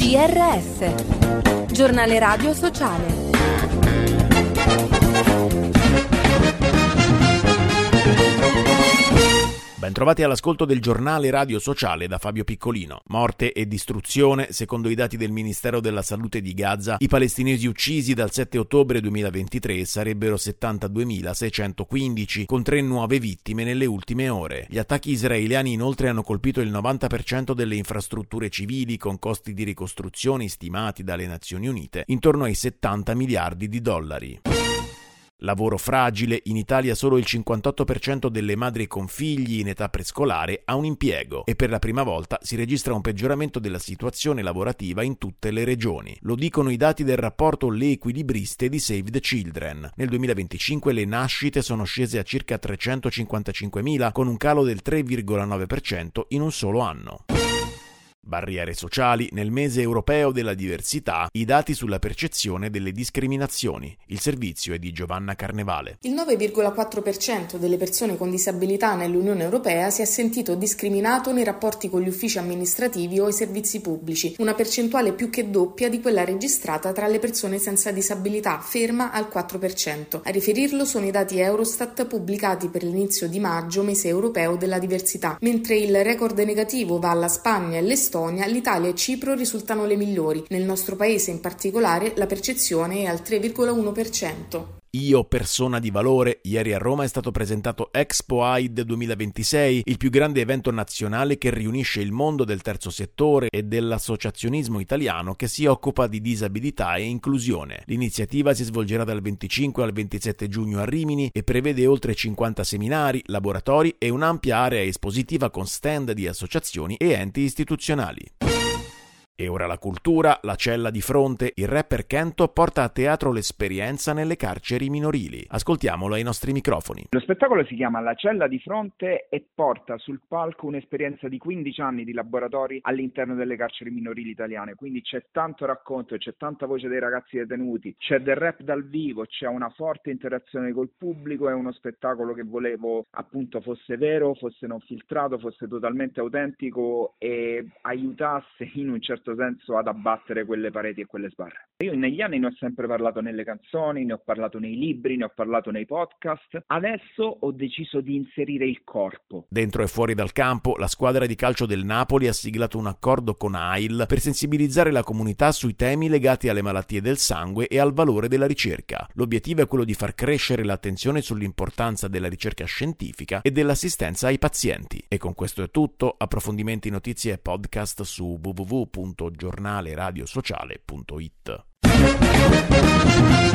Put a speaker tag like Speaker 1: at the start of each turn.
Speaker 1: GRS, Giornale Radio Sociale.
Speaker 2: Bentrovati all'ascolto del Giornale Radio Sociale da Fabio Piccolino. Morte e distruzione. Secondo i dati del Ministero della Salute di Gaza, i palestinesi uccisi dal 7 ottobre 2023 sarebbero 72.615, con 3 nuove vittime nelle ultime ore. Gli attacchi israeliani inoltre hanno colpito il 90% delle infrastrutture civili, con costi di ricostruzione stimati dalle Nazioni Unite intorno ai 70 miliardi di dollari. Lavoro fragile. In Italia solo il 58% delle madri con figli in età prescolare ha un impiego e per la prima volta si registra un peggioramento della situazione lavorativa in tutte le regioni. Lo dicono i dati del rapporto Le Equilibriste di Save the Children. Nel 2025 le nascite sono scese a circa 355.000, con un calo del 3,9% in un solo anno. Barriere sociali. Nel mese europeo della diversità, i dati sulla percezione delle discriminazioni. Il servizio è di Giovanna Carnevale.
Speaker 3: Il 9,4% delle persone con disabilità nell'Unione Europea si è sentito discriminato nei rapporti con gli uffici amministrativi o i servizi pubblici, una percentuale più che doppia di quella registrata tra le persone senza disabilità, ferma al 4%. A riferirlo sono i dati Eurostat pubblicati per l'inizio di maggio, mese europeo della diversità. Mentre il record negativo va alla Spagna e l'Estonia, l'Italia e Cipro risultano le migliori. Nel nostro paese in particolare la percezione è al 3,1%.
Speaker 2: Io persona di valore. Ieri a Roma è stato presentato Expo AID 2026, il più grande evento nazionale che riunisce il mondo del terzo settore e dell'associazionismo italiano che si occupa di disabilità e inclusione. L'iniziativa si svolgerà dal 25 al 27 giugno a Rimini e prevede oltre 50 seminari, laboratori e un'ampia area espositiva con stand di associazioni e enti istituzionali. E ora la cultura. La cella di fronte. Il rapper Kento porta a teatro l'esperienza nelle carceri minorili. Ascoltiamolo ai nostri microfoni.
Speaker 4: Lo spettacolo si chiama La cella di fronte e porta sul palco un'esperienza di 15 anni di laboratori all'interno delle carceri minorili italiane. Quindi c'è tanto racconto, c'è tanta voce dei ragazzi detenuti, c'è del rap dal vivo, c'è una forte interazione col pubblico. È uno spettacolo che volevo appunto fosse vero, fosse non filtrato, fosse totalmente autentico e aiutasse in un certo senso ad abbattere quelle pareti e quelle sbarre. Io negli anni ne ho sempre parlato nelle canzoni, ne ho parlato nei libri, ne ho parlato nei podcast. Adesso ho deciso di inserire il corpo.
Speaker 2: Dentro e fuori dal campo, la squadra di calcio del Napoli ha siglato un accordo con AIL per sensibilizzare la comunità sui temi legati alle malattie del sangue e al valore della ricerca. L'obiettivo è quello di far crescere l'attenzione sull'importanza della ricerca scientifica e dell'assistenza ai pazienti. E con questo è tutto. Approfondimenti, notizie e podcast su www.giornaleradiosociale.it.